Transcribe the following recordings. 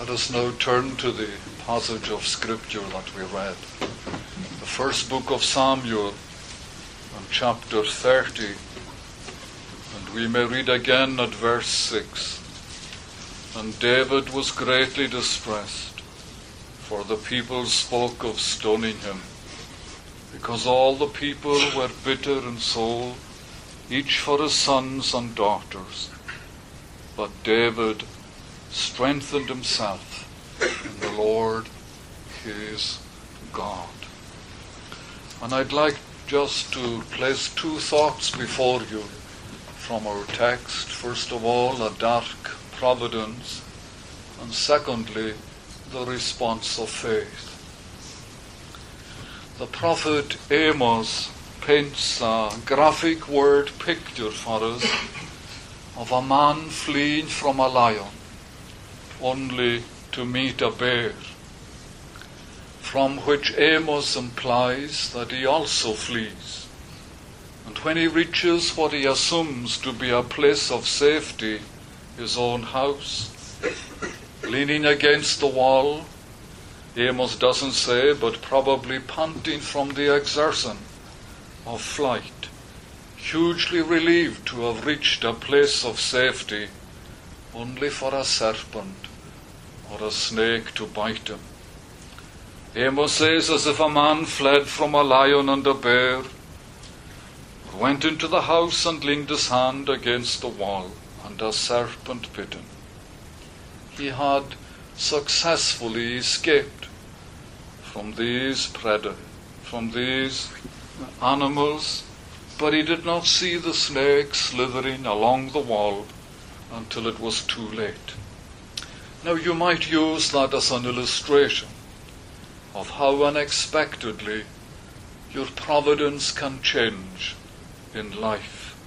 Let us now turn to the passage of Scripture that we read. The first book of Samuel, and chapter 30. And we may read again at verse 6. And David was greatly distressed, for the people spoke of stoning him, because all the people were bitter in soul, each for his sons and daughters. But David strengthened himself in the Lord his God. And I'd like just to place two thoughts before you from our text. First of all, a dark providence, and secondly, the response of faith. The prophet Amos paints a graphic word picture for us of a man fleeing from a lion only to meet a bear, from which Amos implies that he also flees. And when he reaches what he assumes to be a place of safety, his own house, leaning against the wall, Amos doesn't say, but probably panting from the exertion of flight, hugely relieved to have reached a place of safety, only for a serpent or a snake to bite him. Amos says, as if a man fled from a lion and a bear, or went into the house and leaned his hand against the wall, and a serpent bit him. He had successfully escaped from these predators, from these animals, but he did not see the snake slithering along the wall until it was too late. Now you might use that as an illustration of how unexpectedly your providence can change in life.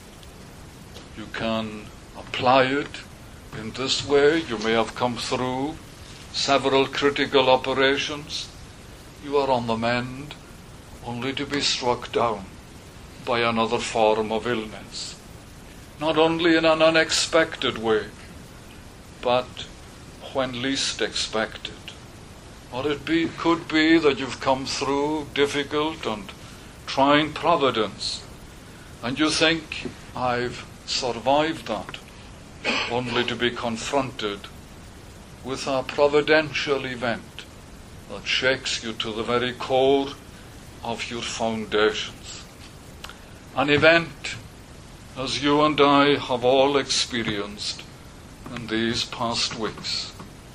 You can apply it in this way. You may have come through several critical operations. You are on the mend, only to be struck down by another form of illness. Not only in an unexpected way, but when least expected. Or it could be that you've come through difficult and trying providence, and you think, I've survived that, only to be confronted with a providential event that shakes you to the very core of your foundations. An event as you and I have all experienced in these past weeks.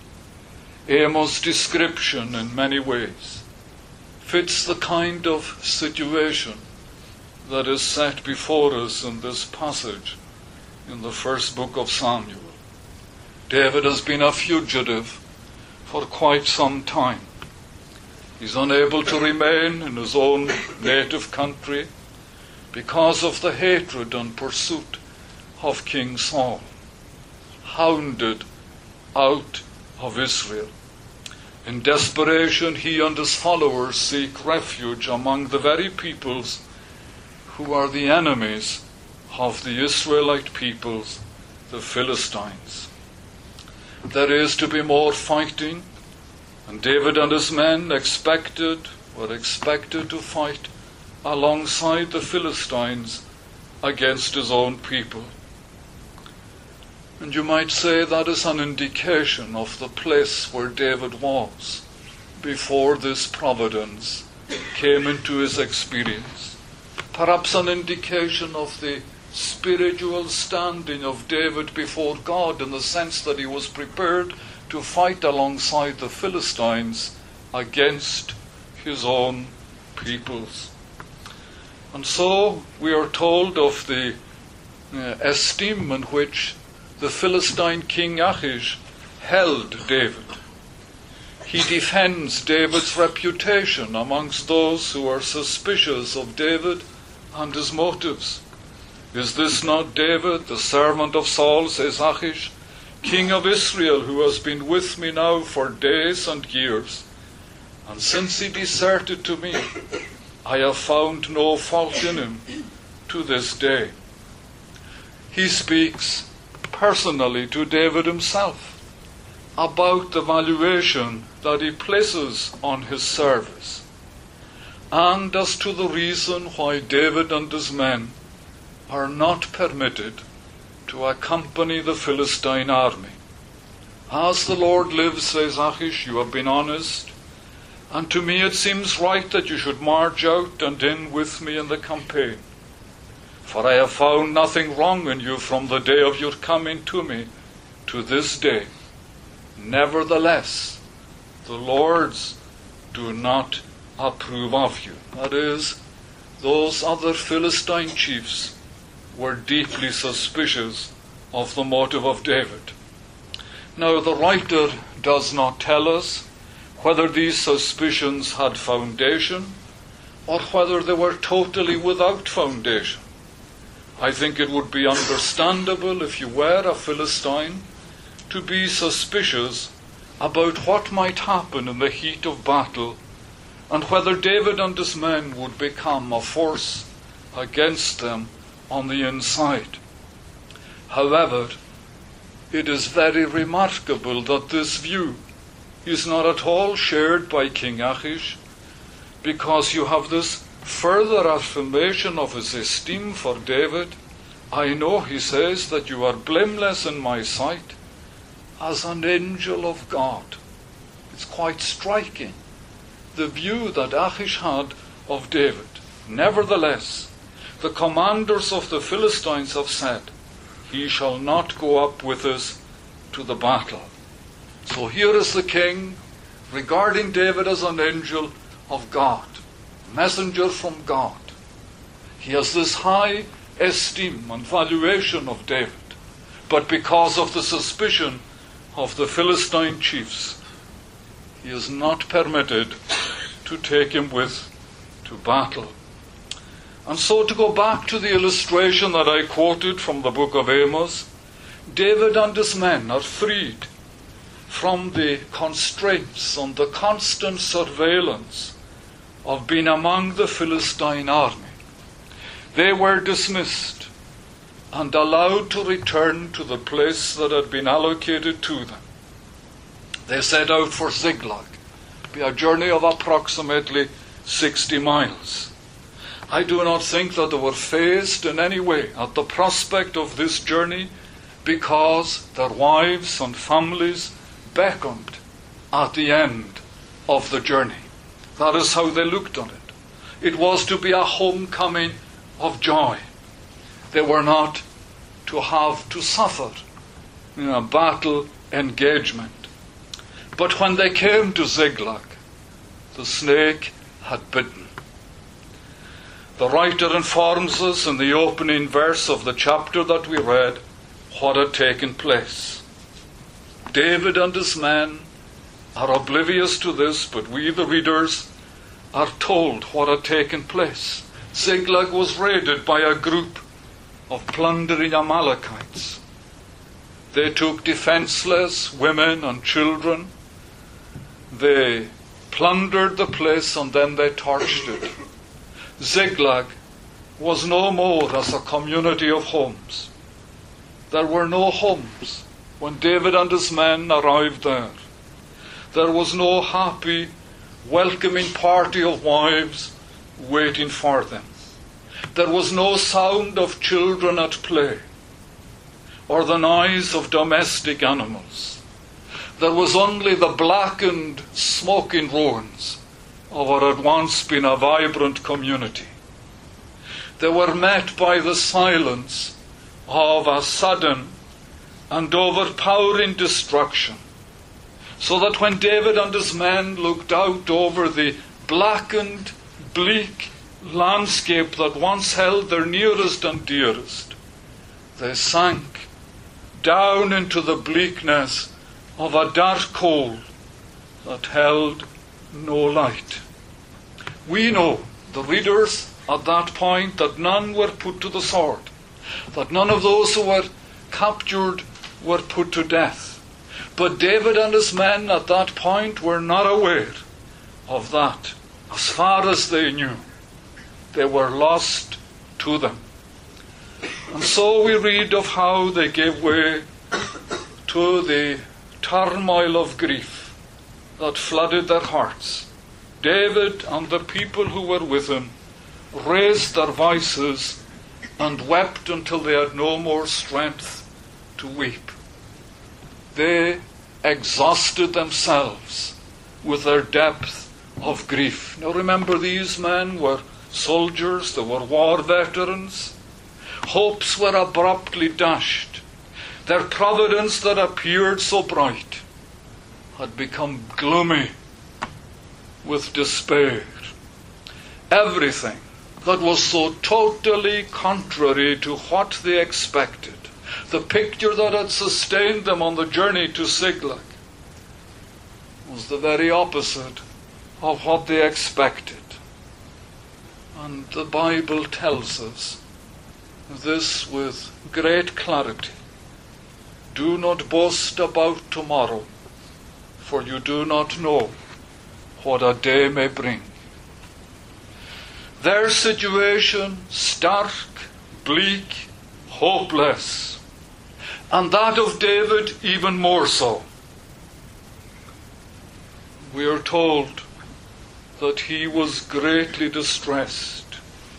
Amos' description in many ways fits the kind of situation that is set before us in this passage in the first book of Samuel. David has been a fugitive for quite some time. He's unable to remain in his own native country because of the hatred and pursuit of King Saul, hounded out of Israel. In desperation, he and his followers seek refuge among the very peoples who are the enemies of the Israelite peoples, the Philistines. There is to be more fighting, and David and his men were expected to fight alongside the Philistines against his own people. And you might say that is an indication of the place where David was before this providence came into his experience. Perhaps an indication of the spiritual standing of David before God, in the sense that he was prepared to fight alongside the Philistines against his own peoples. And so we are told of the esteem in which the Philistine king Achish held David. He defends David's reputation amongst those who are suspicious of David and his motives. Is this not David, the servant of Saul, says Achish, king of Israel, who has been with me now for days and years? And since he deserted to me, I have found no fault in him to this day. He speaks personally to David himself about the valuation that he places on his service, and as to the reason why David and his men are not permitted to accompany the Philistine army. As the Lord lives, says Achish, you have been honest, and to me it seems right that you should march out and in with me in the campaign. For I have found nothing wrong in you from the day of your coming to me to this day. Nevertheless, the Lords do not approve of you. That is, those other Philistine chiefs were deeply suspicious of the motive of David. Now, the writer does not tell us whether these suspicions had foundation or whether they were totally without foundation. I think it would be understandable if you were a Philistine to be suspicious about what might happen in the heat of battle and whether David and his men would become a force against them on the inside. However, it is very remarkable that this view is not at all shared by King Achish, because you have this further affirmation of his esteem for David. I know, he says, that you are blameless in my sight as an angel of God. It's quite striking, the view that Achish had of David. Nevertheless, the commanders of the Philistines have said, he shall not go up with us to the battle. So here is the king regarding David as an angel of God, messenger from God. He has this high esteem and valuation of David, but because of the suspicion of the Philistine chiefs, he is not permitted to take him with to battle. And so, to go back to the illustration that I quoted from the book of Amos, David and his men are freed from the constraints and the constant surveillance of being among the Philistine army. They were dismissed and allowed to return to the place that had been allocated to them. They set out for Ziklag, be a journey of approximately 60 miles. I do not think that they were fazed in any way at the prospect of this journey, because their wives and families beckoned at the end of the journey. That is how they looked on it. It was to be a homecoming of joy. They were not to have to suffer in a battle engagement. But when they came to Ziklag, the snake had bitten. The writer informs us in the opening verse of the chapter that we read what had taken place. David and his men are oblivious to this, but we, the readers, are told what had taken place. Ziklag was raided by a group of plundering Amalekites. They took defenseless women and children. They plundered the place and then they torched it. Ziklag was no more as a community of homes. There were no homes when David and his men arrived there. There was no happy, welcoming party of wives waiting for them. There was no sound of children at play or the noise of domestic animals. There was only the blackened, smoking ruins of what had once been a vibrant community. They were met by the silence of a sudden and overpowering destruction, so that when David and his men looked out over the blackened, bleak landscape that once held their nearest and dearest, they sank down into the bleakness of a dark hole that held no light. We know, the readers, at that point, that none were put to the sword, that none of those who were captured were put to death. But David and his men at that point were not aware of that. As far as they knew, they were lost to them. And so we read of how they gave way to the turmoil of grief that flooded their hearts, David and the people who were with him raised their voices and wept until they had no more strength to weep. They exhausted themselves with their depth of grief. Now remember, these men were soldiers, they were war veterans. Hopes were abruptly dashed. Their providence that appeared so bright had become gloomy with despair. Everything that was so totally contrary to what they expected, the picture that had sustained them on the journey to Ziklag, was the very opposite of what they expected. And the Bible tells us this with great clarity. Do not boast about tomorrow, for you do not know what a day may bring. Their situation, stark, bleak, hopeless, and that of David even more so. We are told that he was greatly distressed,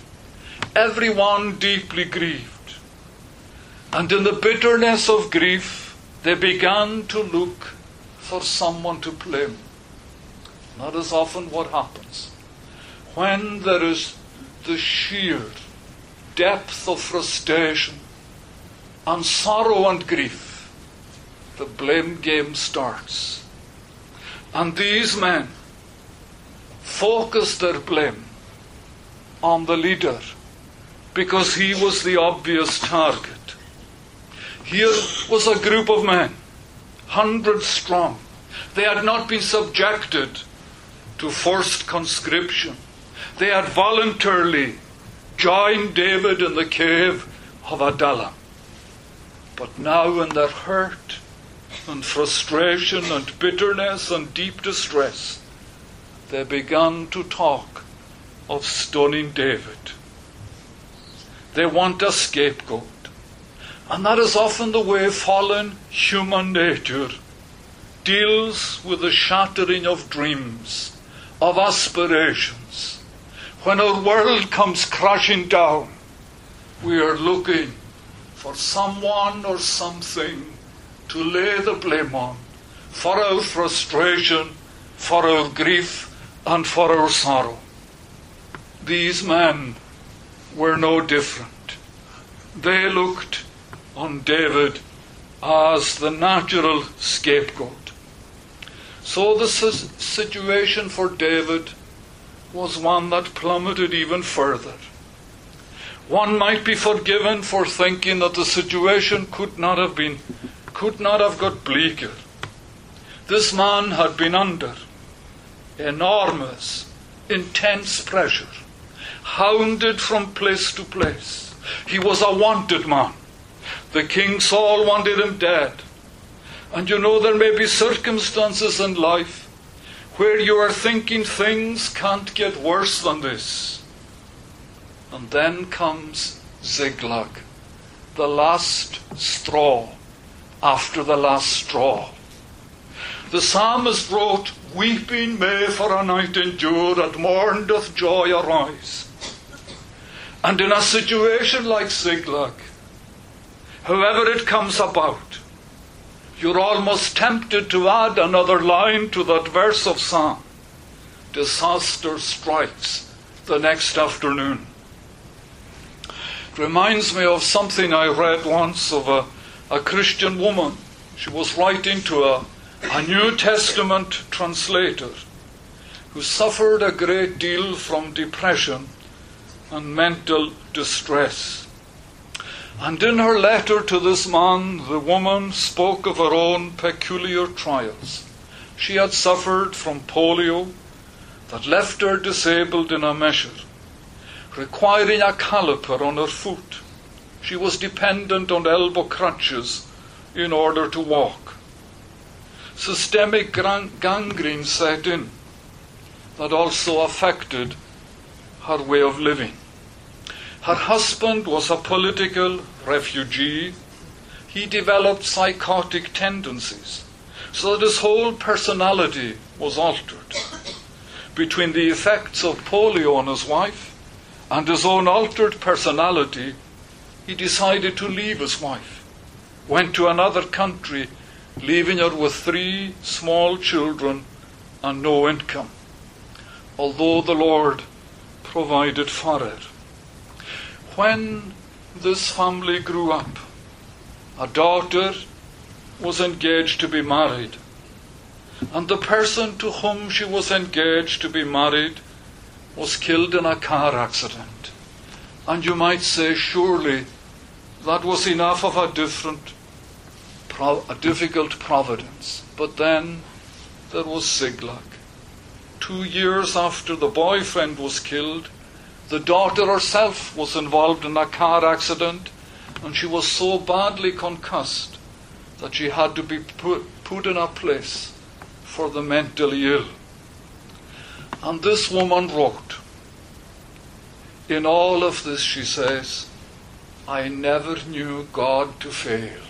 everyone deeply grieved, and in the bitterness of grief they began to look for someone to blame. That is often what happens when there is the sheer depth of frustration and sorrow and grief. The blame game starts, and these men focused their blame on the leader because he was the obvious target. Here was a group of men, hundreds strong. They had not been subjected to forced conscription. They had voluntarily joined David in the cave of Adullam. But now in their hurt and frustration and bitterness and deep distress, they began to talk of stoning David. They want a scapegoat. And that is often the way fallen human nature deals with the shattering of dreams, of aspirations. When our world comes crashing down, we are looking for someone or something to lay the blame on for our frustration, for our grief, and for our sorrow. These men were no different. They looked on David as the natural scapegoat. So the situation for David was one that plummeted even further. One might be forgiven for thinking that the situation could not have got bleaker. This man had been under enormous, intense pressure, hounded from place to place. He was a wanted man. The King Saul wanted him dead. And you know, there may be circumstances in life where you are thinking things can't get worse than this. And then comes Ziklag, the last straw after the last straw. The psalmist wrote, "Weeping may for a night endure, at morn doth joy arise." And in a situation like Ziklag, however it comes about, you're almost tempted to add another line to that verse of Psalm. Disaster strikes the next afternoon. It reminds me of something I read once of a Christian woman. She was writing to a New Testament translator who suffered a great deal from depression and mental distress. And in her letter to this man, the woman spoke of her own peculiar trials. She had suffered from polio that left her disabled in a measure, requiring a caliper on her foot. She was dependent on elbow crutches in order to walk. Systemic gangrene set in that also affected her way of living. Her husband was a political refugee. He developed psychotic tendencies. so that his whole personality was altered. Between the effects of polio on his wife and his own altered personality, he decided to leave his wife, went to another country, leaving her with 3 small children and no income, although the Lord provided for it. When this family grew up, a daughter was engaged to be married, and the person to whom she was engaged to be married was killed in a car accident. And you might say, surely that was enough of a difficult providence. But then there was Ziklag. 2 years after the boyfriend was killed, the daughter herself was involved in a car accident, and she was so badly concussed that she had to be put in a place for the mentally ill. And this woman wrote, in all of this, she says, I never knew God to fail.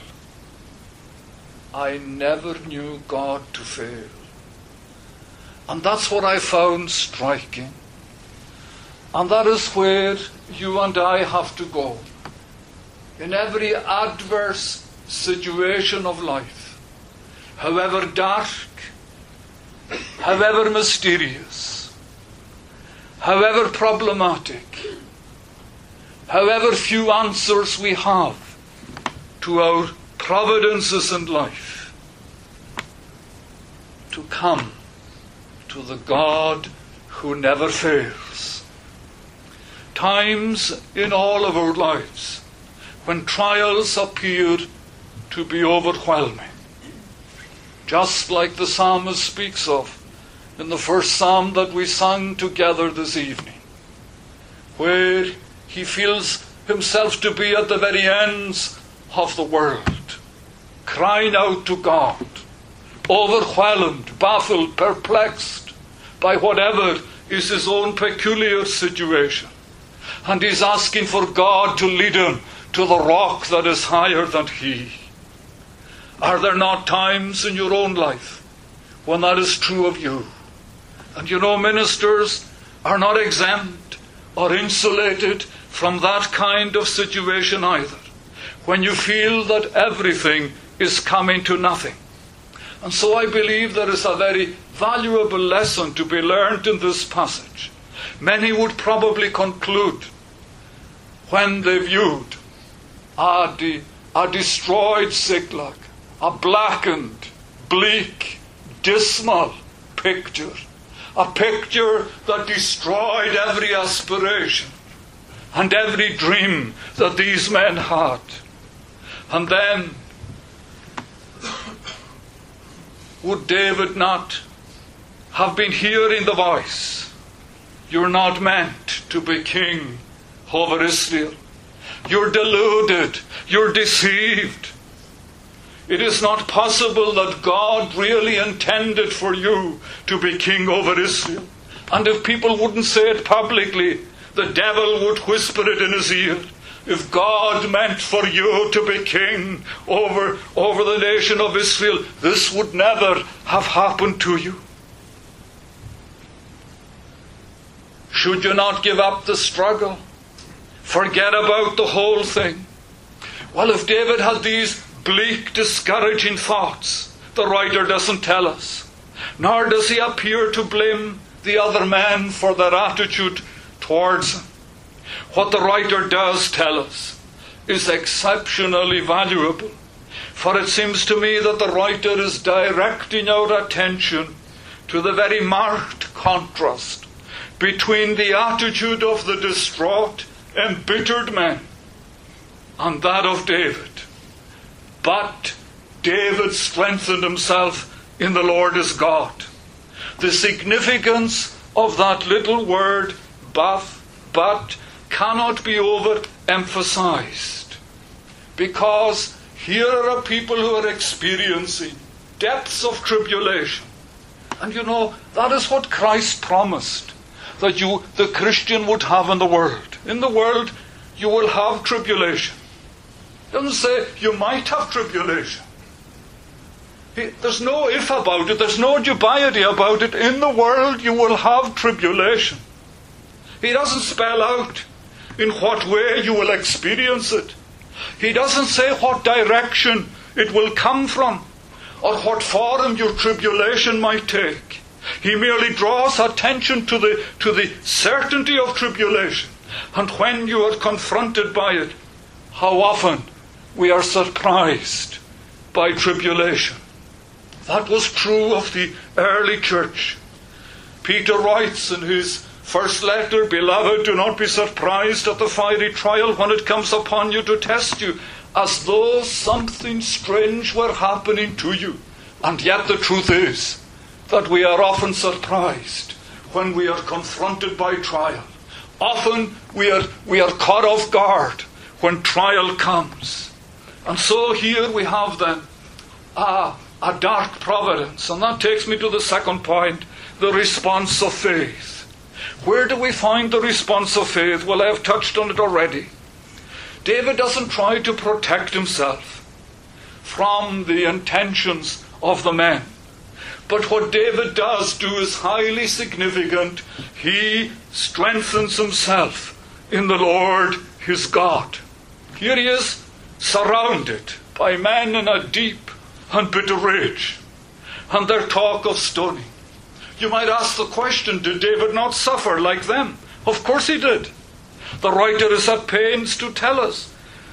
I never knew God to fail. And that's what I found striking. And that is where you and I have to go. In every adverse situation of life, however dark, however mysterious, however problematic, however few answers we have to our providences in life, to come to the God who never fails. Times in all of our lives when trials appear to be overwhelming, just like the psalmist speaks of in the first psalm that we sang together this evening, where he feels himself to be at the very ends of the world, crying out to God, overwhelmed, baffled, perplexed by whatever is his own peculiar situation. And he's asking for God to lead him to the rock that is higher than he. Are there not times in your own life when that is true of you? And you know, ministers are not exempt or insulated from that kind of situation either, when you feel that everything is coming to nothing. And so I believe there is a very valuable lesson to be learned in this passage. Many would probably conclude, when they viewed a destroyed Ziklag, a blackened, bleak, dismal picture, a picture that destroyed every aspiration and every dream that these men had. And then, would David not have been hearing the voice, you're not meant to be king over Israel. You're deluded. You're deceived. It is not possible that God really intended for you to be king over Israel. And if people wouldn't say it publicly, the devil would whisper it in his ear. If God meant for you to be king over the nation of Israel, this would never have happened to you. Should you not give up the struggle? Forget about the whole thing? Well, if David had these bleak, discouraging thoughts, the writer doesn't tell us. Nor does he appear to blame the other men for their attitude towards him. What the writer does tell us is exceptionally valuable, for it seems to me that the writer is directing our attention to the very marked contrast between the attitude of the distraught, embittered men and that of David. But David strengthened himself in the Lord his God. The significance of that little word, but, cannot be overemphasized, because here are a people who are experiencing depths of tribulation. And you know, that is what Christ promised that you, the Christian, would have in the world. In the world, you will have tribulation. It doesn't say you might have tribulation. There's no if about it. There's no dubiety about it. In the world you will have tribulation. He doesn't spell out in what way you will experience it. He doesn't say what direction it will come from or what form your tribulation might take. He merely draws attention to the certainty of tribulation. And when you are confronted by it, how often we are surprised by tribulation. That was true of the early church. Peter writes in his first letter, "Beloved, do not be surprised at the fiery trial when it comes upon you to test you, as though something strange were happening to you." And yet the truth is that we are often surprised when we are confronted by trial. Often we are caught off guard when trial comes. And so here we have then a dark providence. And that takes me to the second point, the response of faith. Where do we find the response of faith? Well, I have touched on it already. David doesn't try to protect himself from the intentions of the men. But what David does do is highly significant. He strengthens himself in the Lord his God. Here he is surrounded by men in a deep and bitter rage, and their talk of stoning. You might ask the question, did David not suffer like them? Of course he did. The writer is at pains to tell us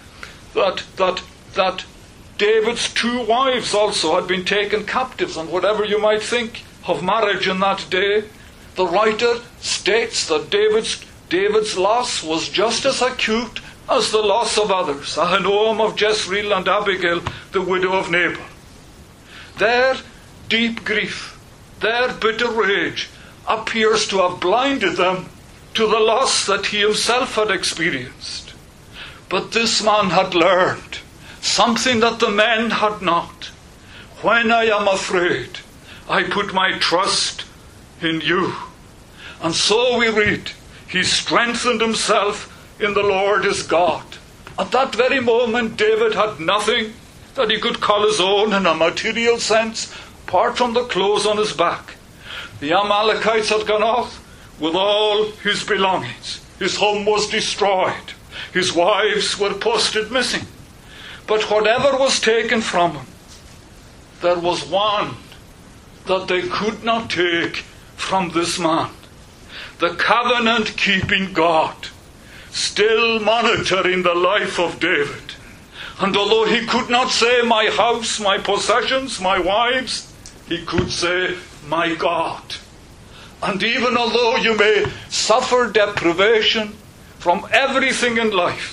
that David's 2 wives also had been taken captives, and whatever you might think of marriage in that day, the writer states that David's loss was just as acute as the loss of others, Ahinoam of Jezreel and Abigail, the widow of Nabal. Their deep grief, their bitter rage, appears to have blinded them to the loss that he himself had experienced. But this man had learned something that the men had not. When I am afraid, I put my trust in you. And so we read, he strengthened himself in the Lord his God. At that very moment, David had nothing that he could call his own in a material sense, apart from the clothes on his back. The Amalekites had gone off with all his belongings. His home was destroyed. His wives were posted missing. But whatever was taken from him, there was one that they could not take from this man. The covenant-keeping God, still monitoring the life of David. And although he could not say, my house, my possessions, my wives, he could say, my God. And even although you may suffer deprivation from everything in life,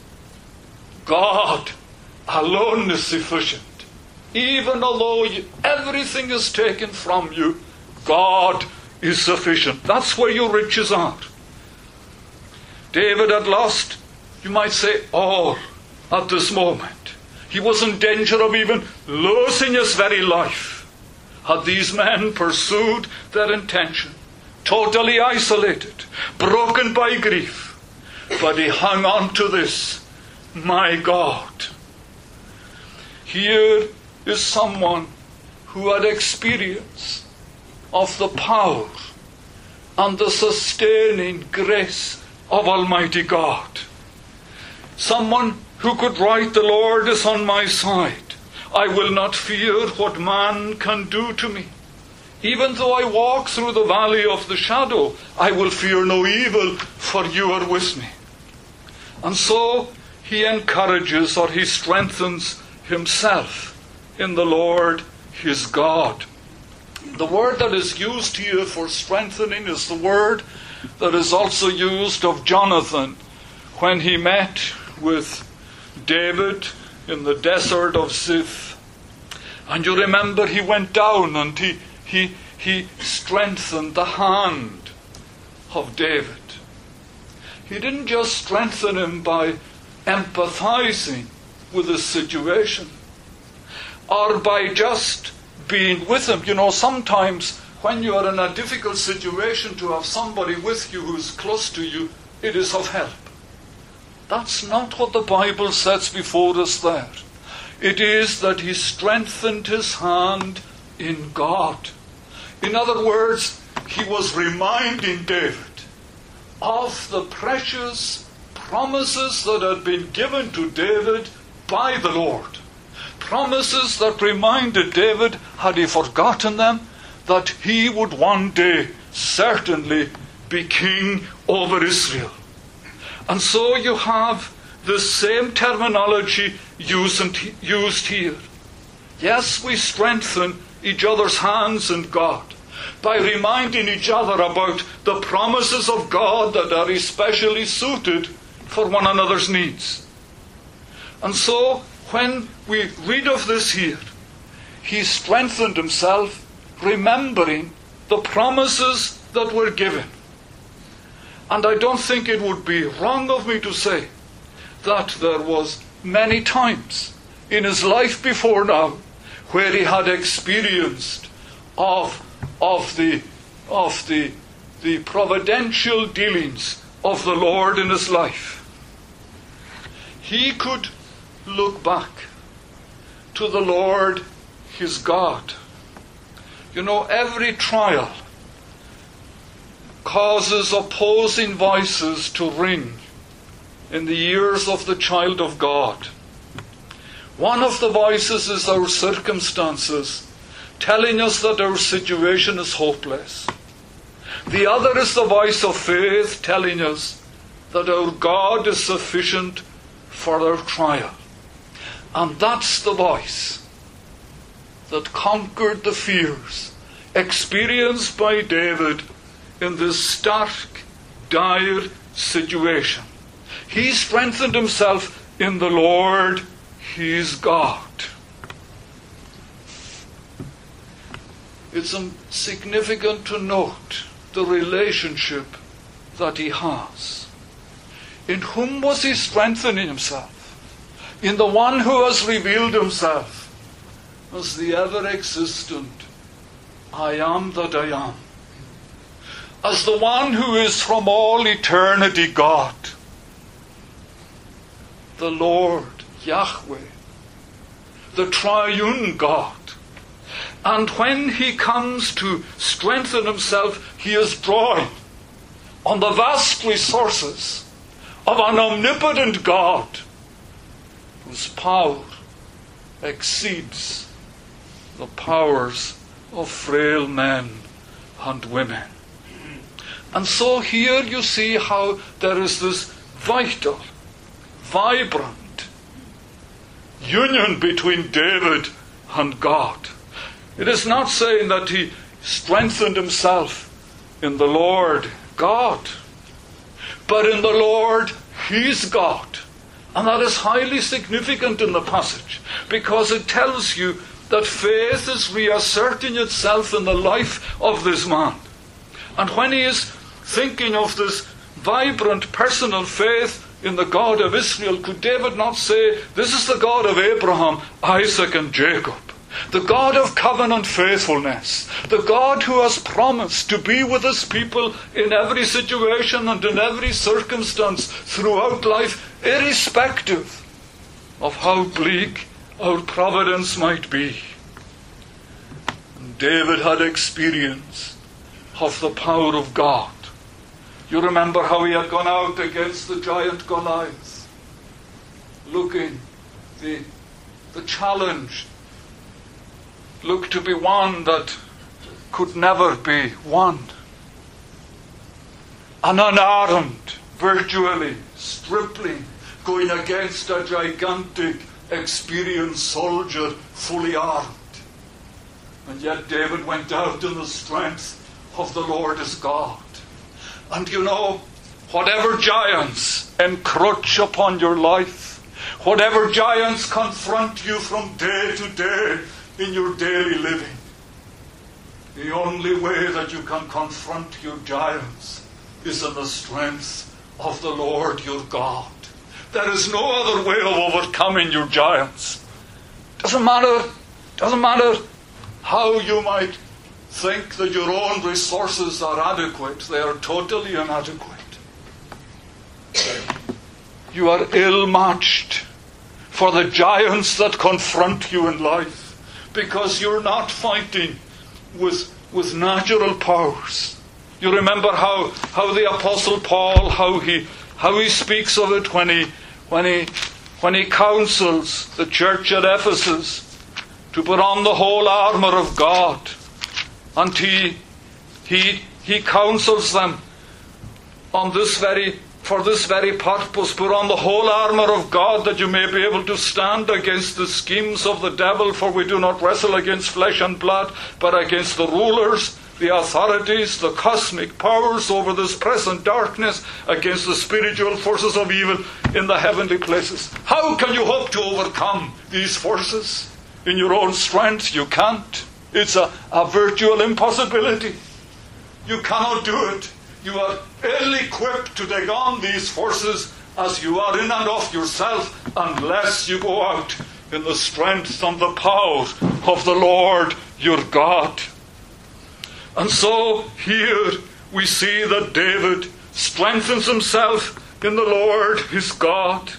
God alone is sufficient. Even although everything is taken from you, God is sufficient. That's where your riches are. David had lost, you might say, all at this moment. He was in danger of even losing his very life had these men pursued their intention. Totally isolated, broken by grief. But he hung on to this, my God. Here is someone who had experience of the power and the sustaining grace of Almighty God. Someone who could write, the Lord is on my side. I will not fear what man can do to me. Even though I walk through the valley of the shadow, I will fear no evil, for you are with me. And so he encourages, or he strengthens himself in the Lord his God. The word that is used here for strengthening is the word that is also used of Jonathan when he met with David in the desert of Ziph. And you remember he went down and he strengthened the hand of David. He didn't just strengthen him by empathizing with his situation or by just being with him. You know, sometimes when you are in a difficult situation, to have somebody with you who is close to you, it is of help. That's not what the Bible sets before us there. It is that he strengthened his hand in God. In other words, he was reminding David of the precious promises that had been given to David by the Lord. Promises that reminded David, had he forgotten them, that he would one day certainly be king over Israel. And so you have the same terminology used here. Yes, we strengthen each other's hands in God by reminding each other about the promises of God that are especially suited for one another's needs. And so, when we read of this here, he strengthened himself, remembering the promises that were given. And I don't think it would be wrong of me to say that there was many times in his life before now where he had experienced of the providential dealings of the Lord in his life. He could look back to the Lord his God. You know, every trial causes opposing voices to ring in the ears of the child of God. One of the voices is our circumstances, telling us that our situation is hopeless. The other is the voice of faith, telling us that our God is sufficient for our trial. And that's the voice that conquered the fears experienced by David in this stark, dire situation. He strengthened himself in the Lord his God. It's significant to note the relationship that he has. In whom was he strengthening himself? In the one who has revealed himself as the ever-existent I am that I am. As the one who is from all eternity God. The Lord, Yahweh, the triune God. And when he comes to strengthen himself, he is drawing on the vast resources of an omnipotent God whose power exceeds the powers of frail men and women. And so here you see how there is this vital, vibrant union between David and God. It is not saying that he strengthened himself in the Lord God, but in the Lord his God. And that is highly significant in the passage, because it tells you that faith is reasserting itself in the life of this man. And when he is thinking of this vibrant personal faith in the God of Israel, could David not say, this is the God of Abraham, Isaac and Jacob, the God of covenant faithfulness, the God who has promised to be with his people in every situation and in every circumstance throughout life, irrespective of how bleak our providence might be. And David had experience of the power of God. You remember how he had gone out against the giant Goliath, looking, the challenge looked to be one that could never be won. An unarmed, virtually stripling, going against a gigantic, experienced soldier, fully armed. And yet David went out in the strength of the Lord his God. And you know, whatever giants encroach upon your life, whatever giants confront you from day to day in your daily living, the only way that you can confront your giants is in the strength of the Lord your God. There is no other way of overcoming your giants. Doesn't matter how you might think that your own resources are adequate. They are totally inadequate. You are ill-matched for the giants that confront you in life, because you're not fighting with natural powers. You remember how the Apostle Paul, how he speaks of it when he counsels the church at Ephesus to put on the whole armour of God. And he counsels them for this very purpose: put on the whole armour of God, that you may be able to stand against the schemes of the devil, for we do not wrestle against flesh and blood, but against the rulers, the authorities, the cosmic powers over this present darkness, against the spiritual forces of evil in the heavenly places. How can you hope to overcome these forces? In your own strength, you can't. It's a virtual impossibility. You cannot do it. You are ill-equipped to take on these forces as you are in and of yourself, unless you go out in the strength and the power of the Lord your God. And so here we see that David strengthens himself in the Lord his God.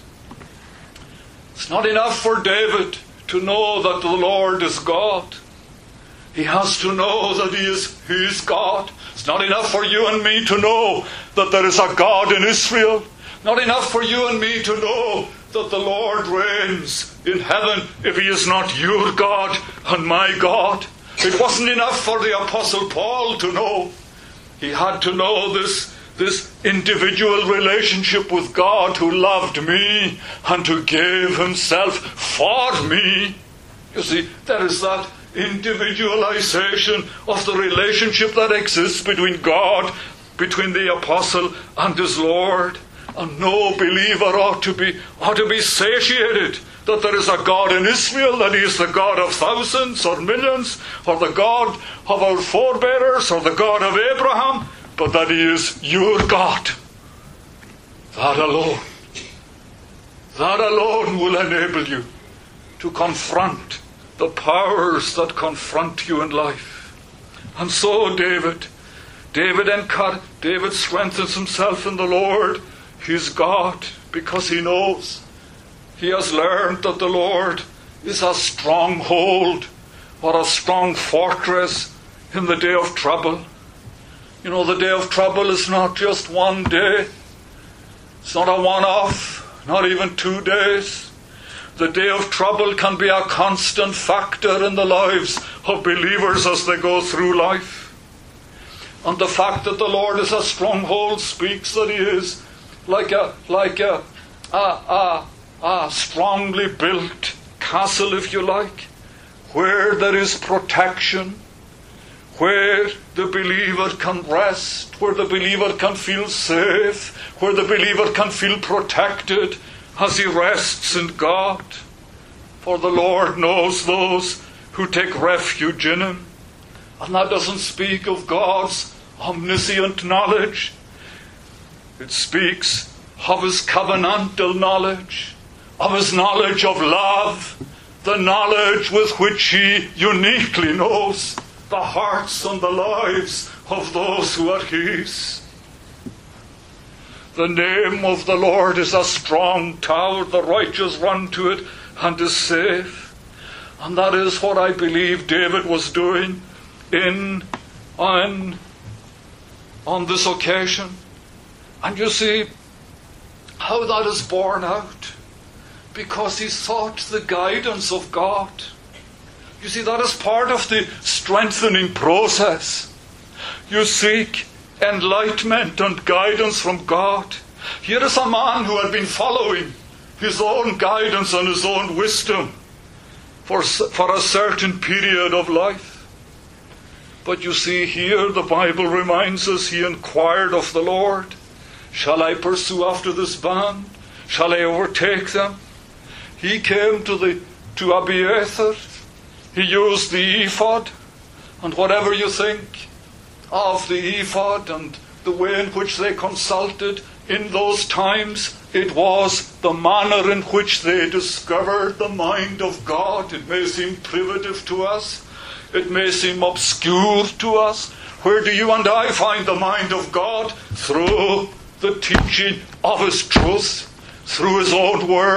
It's not enough for David to know that the Lord is God. He has to know that He is God. It's not enough for you and me to know that there is a God in Israel. Not enough for you and me to know that the Lord reigns in heaven if He is not your God and my God. It wasn't enough for the Apostle Paul to know. He had to know this individual relationship with God, who loved me and who gave Himself for me. You see, there is that individualization of the relationship that exists between God, between the apostle and his Lord. And no believer ought to be satiated that there is a God in Israel, that He is the God of thousands or millions, or the God of our forebears, or the God of Abraham, but that He is your God. That alone will enable you to confront the powers that confront you in life. And so David strengthens himself in the Lord, his God, because he knows, he has learned that the Lord is a stronghold or a strong fortress in the day of trouble. You know, the day of trouble is not just one day. It's not a one-off, not even 2 days. The day of trouble can be a constant factor in the lives of believers as they go through life. And the fact that the Lord is a stronghold speaks that He is like a strongly built castle, if you like, where there is protection, where the believer can rest, where the believer can feel safe, where the believer can feel protected as he rests in God. For the Lord knows those who take refuge in Him. And that doesn't speak of God's omniscient knowledge. It speaks of His covenantal knowledge, of His knowledge of love, the knowledge with which He uniquely knows the hearts and the lives of those who are His. The name of the Lord is a strong tower. The righteous run to it and is safe. And that is what I believe David was doing on this occasion. And you see how that is borne out. Because he sought the guidance of God. You see, that is part of the strengthening process. You seek enlightenment and guidance from God. Here is a man who had been following his own guidance and his own wisdom for a certain period of life. But you see, here the Bible reminds us, he inquired of the Lord, shall I pursue after this band? Shall I overtake them? He came to Abiathar. He used the ephod. And whatever you think of the ephod and the way in which they consulted in those times, it was the manner in which they discovered the mind of God. It may seem primitive to us. It may seem obscure to us. Where do you and I find the mind of God? Through the teaching of His truth, through His own word.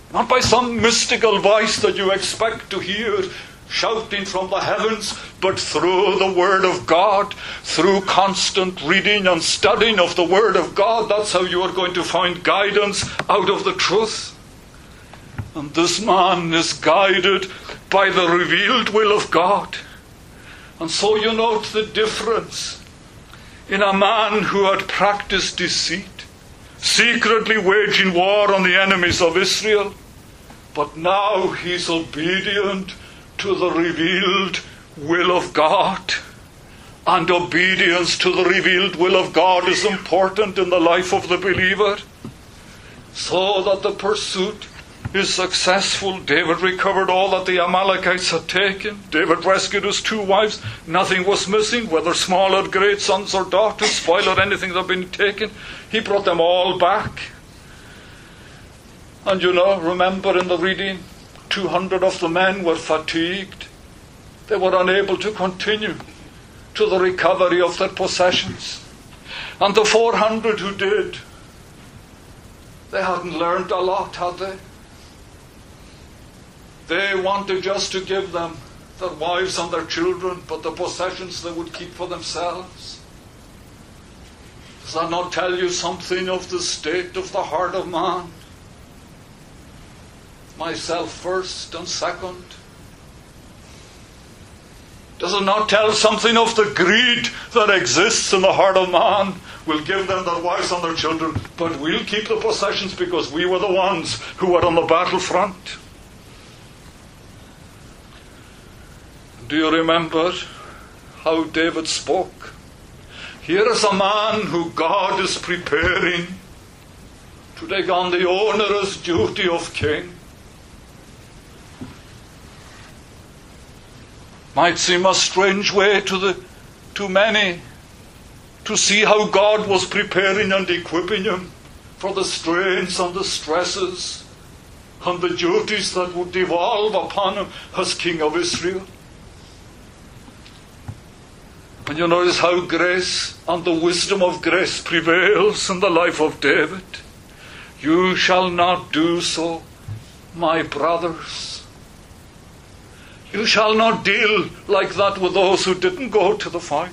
Not by some mystical voice that you expect to hear shouting from the heavens, but through the Word of God, through constant reading and studying of the Word of God. That's how you are going to find guidance out of the truth. And this man is guided by the revealed will of God. And so you note the difference in a man who had practiced deceit, secretly waging war on the enemies of Israel, but now he's obedient to the revealed will of God. And obedience to the revealed will of God is important in the life of the believer, so that the pursuit is successful. David recovered all that the Amalekites had taken. David rescued his 2 wives. Nothing was missing, whether small or great, sons or daughters, spoil or anything that had been taken. He brought them all back. And remember in the reading, 200 of the men were fatigued. They were unable to continue to the recovery of their possessions. And the 400 who did, they hadn't learned a lot, had they? They wanted just to give them their wives and their children, but the possessions they would keep for themselves. Does that not tell you something of the state of the heart of man? Myself first and second. Does it not tell something of the greed that exists in the heart of man? We'll give them their wives and their children, but we'll keep the possessions because we were the ones who were on the battlefront. Do you remember how David spoke? Here is a man who God is preparing to take on the onerous duty of king. Might seem a strange way to many to see how God was preparing and equipping him for the strains and the stresses and the duties that would devolve upon him as King of Israel. And you notice how grace and the wisdom of grace prevails in the life of David. You shall not do so, my brothers. You shall not deal like that with those who didn't go to the fight.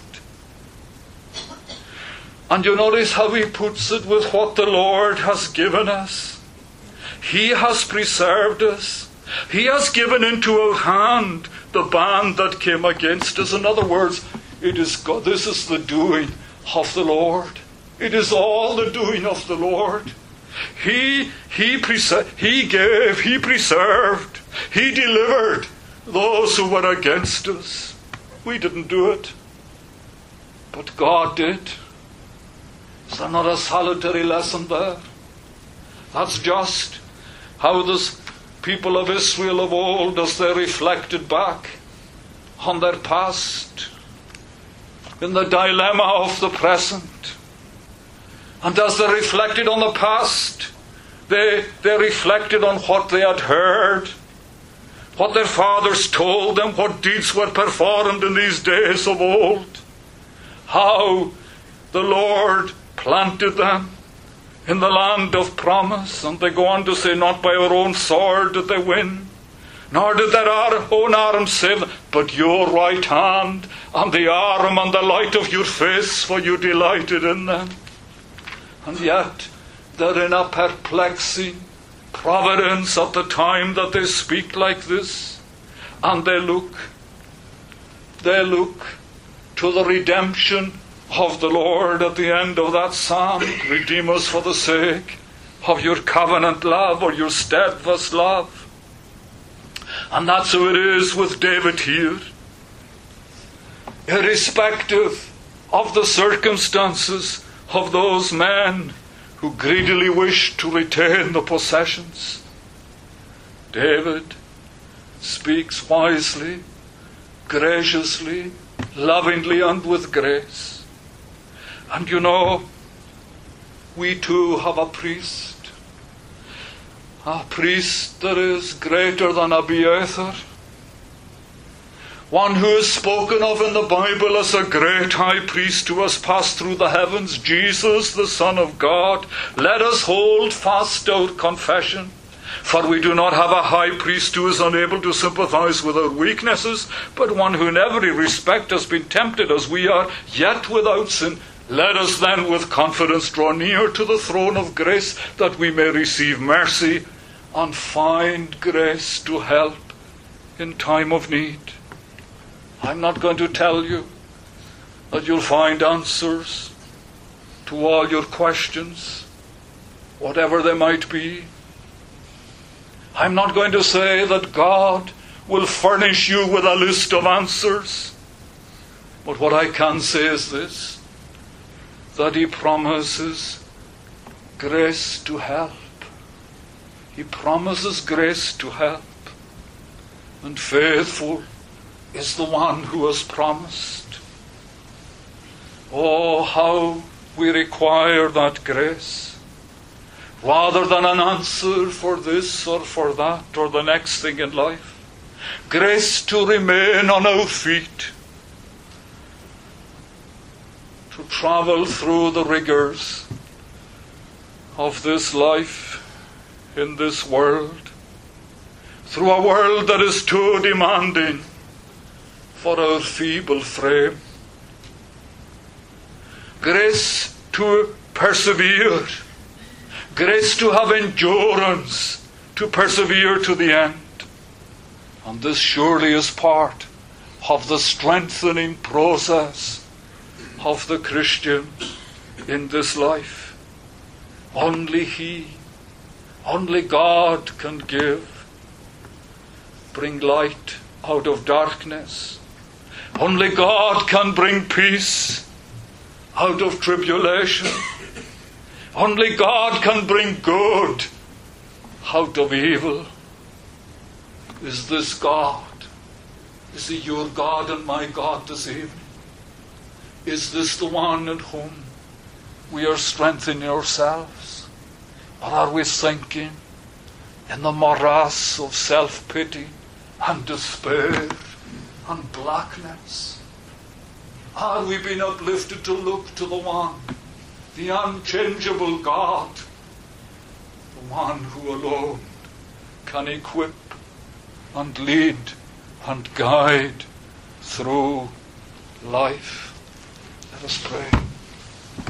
And you notice how he puts it with what the Lord has given us. He has preserved us. He has given into our hand the band that came against us. In other words, it is God. This is the doing of the Lord. It is all the doing of the Lord. He gave, He preserved, He delivered those who were against us. We didn't do it, but God did. Is there not a solitary lesson there? That's just how the people of Israel of old, as they reflected back on their past, in the dilemma of the present, and as they reflected on the past, they reflected on what they had heard, what their fathers told them, what deeds were performed in these days of old, how the Lord planted them in the land of promise. And they go on to say, not by our own sword did they win, nor did their own arm save them, but your right hand and the arm and the light of your face, for you delighted in them. And yet they're in a perplexing providence at the time that they speak like this, and they look to the redemption of the Lord at the end of that psalm. Redeem us for the sake of your covenant love, or your steadfast love. And that's how it is with David here. Irrespective of the circumstances of those men who greedily wished to retain the possessions, David speaks wisely, graciously, lovingly, and with grace. And you know, we too have a priest that is greater than Abiathar, one who is spoken of in the Bible as a great high priest who has passed through the heavens, Jesus, the Son of God. Let us hold fast our confession. For we do not have a high priest who is unable to sympathize with our weaknesses, but one who in every respect has been tempted as we are, yet without sin. Let us then with confidence draw near to the throne of grace, that we may receive mercy and find grace to help in time of need. I'm not going to tell you that you'll find answers to all your questions, whatever they might be. I'm not going to say that God will furnish you with a list of answers. But what I can say is this, that He promises grace to help. He promises grace to help. And faithful is the one who has promised. Oh, how we require that grace. Rather than an answer for this or for that or the next thing in life. Grace to remain on our feet. To travel through the rigors of this life in this world. Through a world that is too demanding for our feeble frame. Grace to persevere. Grace to have endurance, to persevere to the end. And this surely is part of the strengthening process of the Christian in this life. Only He, only God can bring light out of darkness. Only God can bring peace out of tribulation. Only God can bring good out of evil. Is this God? Is He your God and my God this evening? Is this the one in whom we are strengthening ourselves? Or are we sinking in the morass of self-pity and despair and blackness? Are we being uplifted to look to the one, the unchangeable God, the one who alone can equip and lead and guide through life? Let us pray.